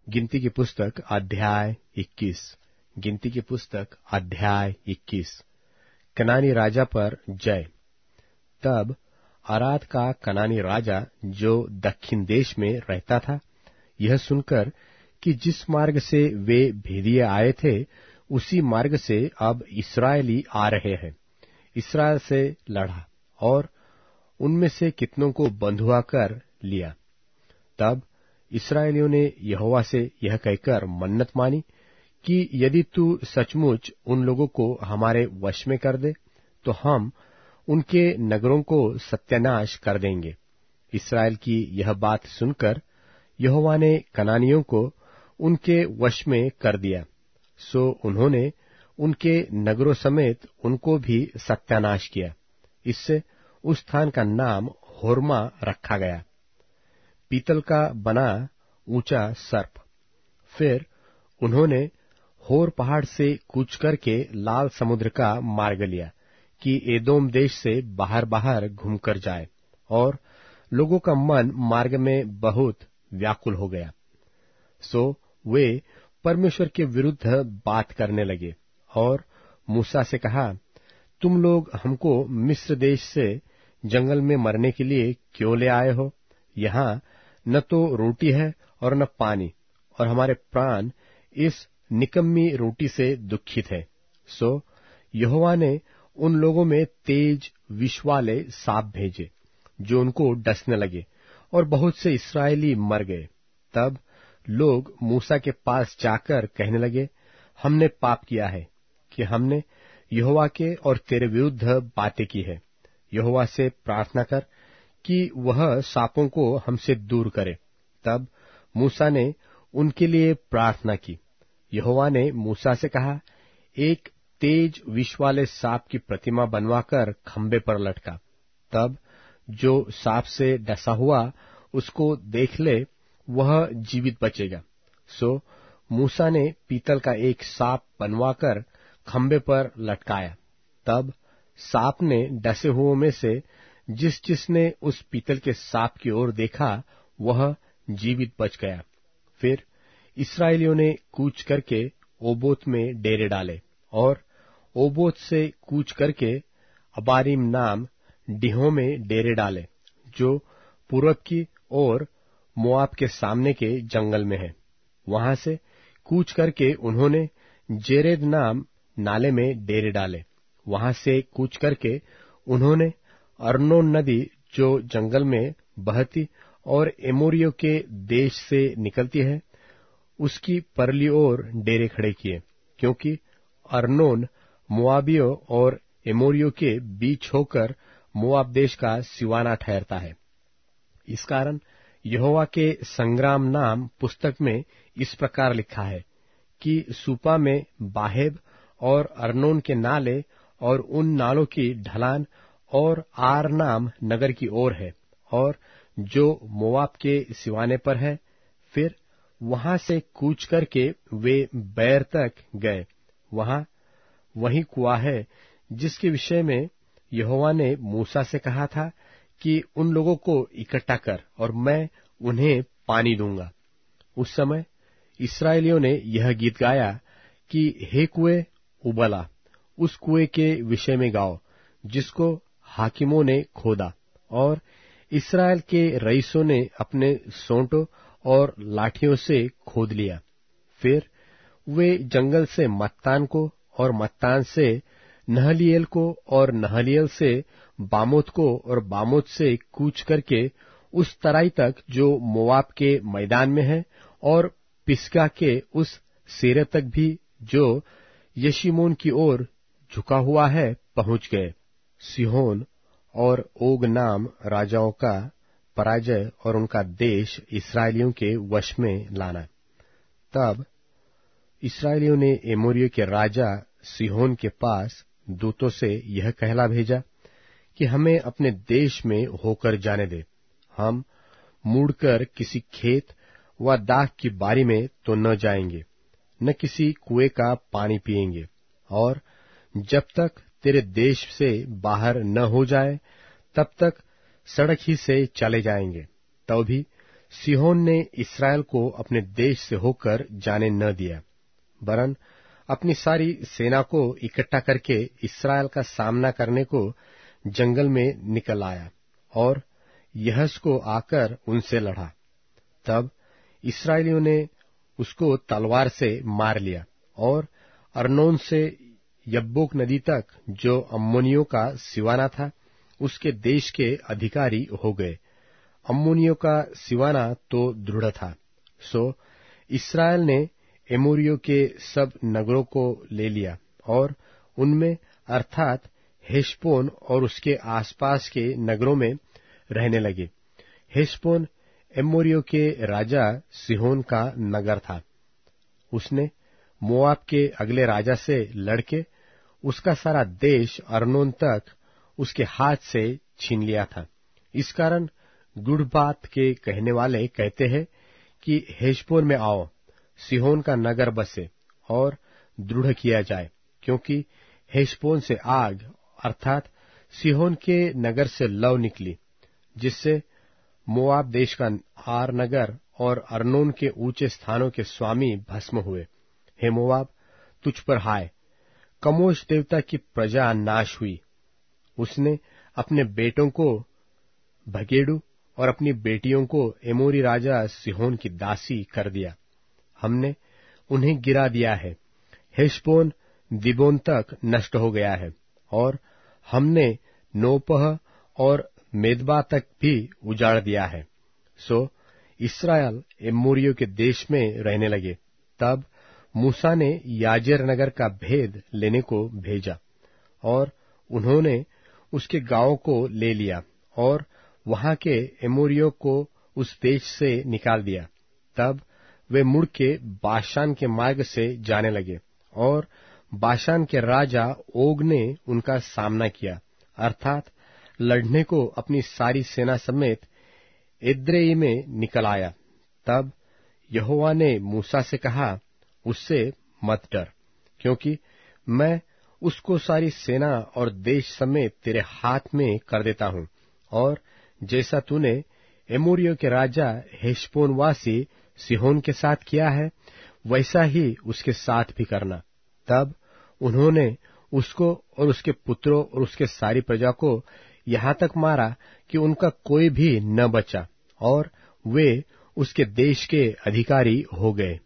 गिनती की पुस्तक अध्याय 21। गिनती की पुस्तक अध्याय 21। कनानी राजा पर जय। तब अराद का कनानी राजा जो दक्षिण देश में रहता था, यह सुनकर कि जिस मार्ग से वे भेदिए आए थे उसी मार्ग से अब इस्राएली आ रहे हैं, इस्राएल से लड़ा और उनमें से कितनों को बंधुआ कर लिया। तब इस्राएलियों ने यहोवा से यह कहकर मन्नत मानी कि यदि तू सचमुच उन लोगों को हमारे वश में कर दे तो हम उनके नगरों को सत्यानाश कर देंगे। इस्राएल की यह बात सुनकर यहोवा ने कनानियों को उनके वश में कर दिया, सो उन्होंने उनके नगरों समेत उनको भी सत्यानाश किया। इससे उस स्थान का नाम होर्मा रखा गया, पीतल का बना ऊंचा सर्प। फिर उन्होंने होर पहाड़ से कूच करके लाल समुद्र का मार्ग लिया कि एदोम देश से बाहर बाहर घूमकर जाए, और लोगों का मन मार्ग में बहुत व्याकुल हो गया। सो वे परमेश्वर के विरुद्ध बात करने लगे और मूसा से कहा, तुम लोग हमको मिस्र देश से जंगल में मरने के लिए क्यों ले आए हो? यहाँ न तो रोटी है और न पानी, और हमारे प्राण इस निकम्मी रोटी से दुखित है। सो यहोवा ने उन लोगों में तेज विष वाले सांप भेजे जो उनको डसने लगे, और बहुत से इस्राएली मर गए। तब लोग मूसा के पास जाकर कहने लगे, हमने पाप किया है कि हमने यहोवा के और तेरे विरुद्ध बातें की है। यहोवा से प्रार्थना कर कि वह सांपों को हमसे दूर करे। तब मूसा ने उनके लिए प्रार्थना की। यहोवा ने मूसा से कहा, एक तेज विष वाले सांप की प्रतिमा बनवाकर खंबे पर लटका। तब जो सांप से डसा हुआ उसको देख ले, वह जीवित बचेगा। सो मूसा ने पीतल का एक सांप बनवाकर खंबे पर लटकाया। तब सांप ने डसे हुओं में से जिसने उस पीतल के सांप की ओर देखा वह जीवित बच गया। फिर इस्राएलियों ने कूच करके ओबोत में डेरे डाले, और ओबोत से कूच करके अबारीम नाम डीहों में डेरे डाले, जो पूरब की ओर मोआब के सामने के जंगल में है। वहां से कूच करके उन्होंने जेरेद नाम नाले में डेरे डाले। वहां से कूच करके उन्होंने अर्नोन नदी जो जंगल में बहती और एमोरियों के देश से निकलती है, उसकी परली ओर डेरे खड़े किए, क्योंकि अर्नोन मोआबियों और एमोरियों के बीच होकर मोआब देश का सिवाना ठहरता है। इस कारण यहोवा के संग्राम नाम पुस्तक में इस प्रकार लिखा है कि सूपा में बाहेब और अर्नोन के नाले और उन नालों की ढलान और आर नाम नगर की ओर है, और जो मोआब के सिवाने पर है। फिर वहां से कूच करके वे बैर तक गए। वहां वही कुआं है जिसके विषय में यहोवा ने मूसा से कहा था कि उन लोगों को इकट्ठा कर और मैं उन्हें पानी दूंगा। उस समय इस्राएलियों ने यह गीत गाया कि हे कुएं उबला, उस कुएं के विषय में गाओ जिसको हाकिमों ने खोदा और इस्राएल के रईसों ने अपने सोंटों और लाठियों से खोद लिया। फिर वे जंगल से मत्तान को और मत्तान से नहलियल को और नहलियल से बामोत को और बामोत से कूच करके उस तराई तक जो मोआब के मैदान में है, और पिसगा के उस सिरे तक भी जो यशीमोन की ओर झुका हुआ है पहुंच गए। सिहोन और ओग नाम राजाओं का पराजय और उनका देश इस्राएलियों के वश में लाना। तब इस्राएलियों ने एमोरियों के राजा सिहोन के पास दूतों से यह कहला भेजा कि हमें अपने देश में होकर जाने दे। हम मुड़कर किसी खेत व दाख की बारी में तो न जाएंगे, न किसी कुएं का पानी पिएंगे, और जब तक तेरे देश से बाहर न हो जाए तब तक सड़क ही से चले जाएंगे। तो भी सिहोन ने इसराइल को अपने देश से होकर जाने न दिया, वरन अपनी सारी सेना को इकट्ठा करके इसराइल का सामना करने को जंगल में निकल आया और यहस को आकर उनसे लड़ा। तब इस्राएलियों ने उसको तलवार से मार लिया और अर्नोन से यब्बोक नदी तक, जो अम्मोनियों का सिवाना था, उसके देश के अधिकारी हो गए। अम्मोनियों का सिवाना तो दृढ़ था। सो इस्राएल ने एमोरियों के सब नगरों को ले लिया और उनमें अर्थात हेशबोन और उसके आसपास के नगरों में रहने लगे। हेशबोन एमोरियों के राजा सिहोन का नगर था। उसने मोआब के अगले राजा से लड़के उसका सारा देश अर्नोन तक उसके हाथ से छीन लिया था। इस कारण गुड़ बात के कहने वाले कहते हैं कि हेशबोन में आओ, सिहोन का नगर बसे और दृढ़ किया जाए, क्योंकि हेशबोन से आग अर्थात सिहोन के नगर से लौ निकली, जिससे मोआब देश का आर नगर और अर्नोन के ऊंचे स्थानों के स्वामी भस्म हुए। हे मोआब, तुझ पर हाय, कमोश देवता की प्रजा नाश हुई। उसने अपने बेटों को भगेड़ू और अपनी बेटियों को एमोरी राजा सिहोन की दासी कर दिया। हमने उन्हें गिरा दिया है। हेशबोन दिबोन तक नष्ट हो गया है और हमने नोपह और मेदबा तक भी उजाड़ दिया है। सो इस्राएल एमोरियों के देश में रहने लगे। तब मूसा ने याजेर नगर का भेद लेने को भेजा और उन्होंने उसके गांवों को ले लिया और वहां के एमोरियों को उस देश से निकाल दिया। तब वे मुड़ के बाशान के मार्ग से जाने लगे और बाशान के राजा ओग ने उनका सामना किया, अर्थात लड़ने को अपनी सारी सेना समेत एद्रेई में निकल आया। तब यहोवा ने मूसा से कहा, उससे मत डर, क्योंकि मैं उसको सारी सेना और देश समेत तेरे हाथ में कर देता हूं, और जैसा तूने एमोरियों के राजा हेशबोनवासी सिहोन के साथ किया है, वैसा ही उसके साथ भी करना। तब उन्होंने उसको और उसके पुत्रों और उसके सारी प्रजा को यहां तक मारा कि उनका कोई भी न बचा, और वे उसके देश के अधिकारी हो गए।